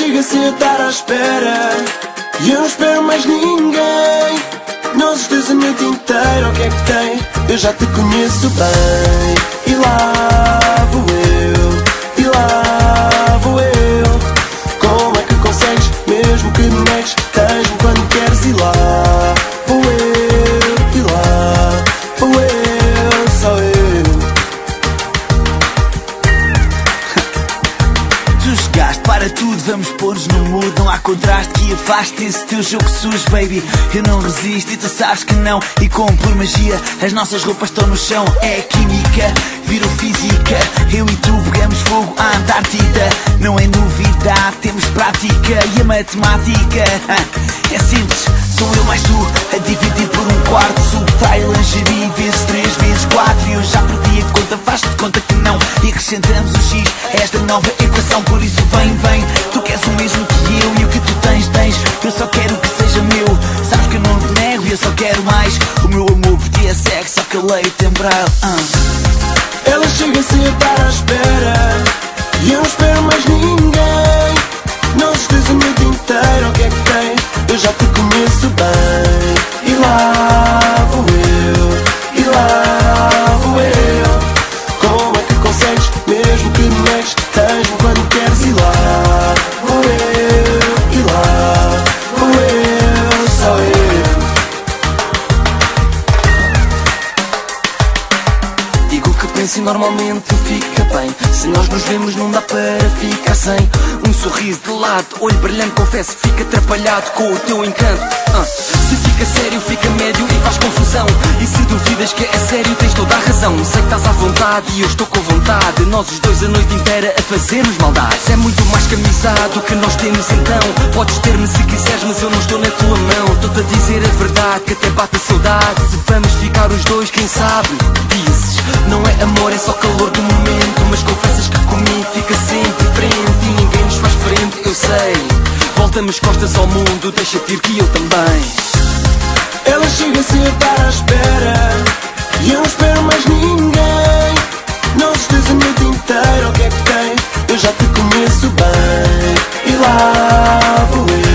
chega sem estar à espera e eu não espero mais ninguém. Não certeza a noite inteira, o que é que tem? Eu já te conheço bem. E lá vou eu, e lá vou eu. Como é que consegues, mesmo que me negues? Tens-me quando queres, e lá vou eu, e lá vou eu, só eu. Tu chegaste, para tudo, vamos pôr-nos no mood. Não há contraste que afaste esse teu jogo sujo, baby. Eu não resisto e tu sabes que não. E como por magia, as nossas roupas estão no chão. É química, virou física. Eu e tu pegamos fogo à Antártida. Não é novidade, temos prática. E a matemática é simples, sou eu mais tu, a dividir por um quarto. Subtrai a lingerie vezes 3 vezes 4. E eu já perdi a conta, faz-te de conta que não. E acrescentamos o X a esta nova equação. Por isso vem, vem, tu queres o mesmo que eu. E o que tu tens, tens, eu só quero que seja meu. Sabes que eu não te nego e eu só quero mais. O meu amor por ti é sexo, só que a lei tem braille. Ela chega sem estar à espera e eu não espero mais ninguém. Não certeza a noite inteira, o que é que tem? Eu já te conheço bem. E lá vou eu, e lá vou eu. Como é que consegues, mesmo que me negues? Tens-me quando queres, e lá vou eu, e lá vou eu, só eu. Digo o que penso e normalmente fica bem. Se nós nos vemos não dá para ficar sem um sorriso de lado, olho brilhante, confesso, fica atrapalhado com o teu encanto. Se fica sério, fica médio e faz confusão. E se duvidas que é sério, tens toda a razão. Sei que estás à vontade e eu estou com vontade. Nós os dois a noite inteira a fazermos maldades. É muito mais que amizade o que nós temos então. Podes ter-me se quiseres, mas eu não estou na tua mão. Estou-te a dizer a verdade, que até bate a saudade. Se vamos ficar os dois, quem sabe? Dizes, não é amor, é só calor do momento. Mas confessas que comigo fica sempre frente e ninguém nos faz frente, eu sei. Voltamos costas ao mundo, deixa-te ir que eu também. Ela chega sem estar à espera e eu não espero mais ninguém. Não certeza a noite inteira, o que é que tem? Eu já te conheço bem. E lá vou eu.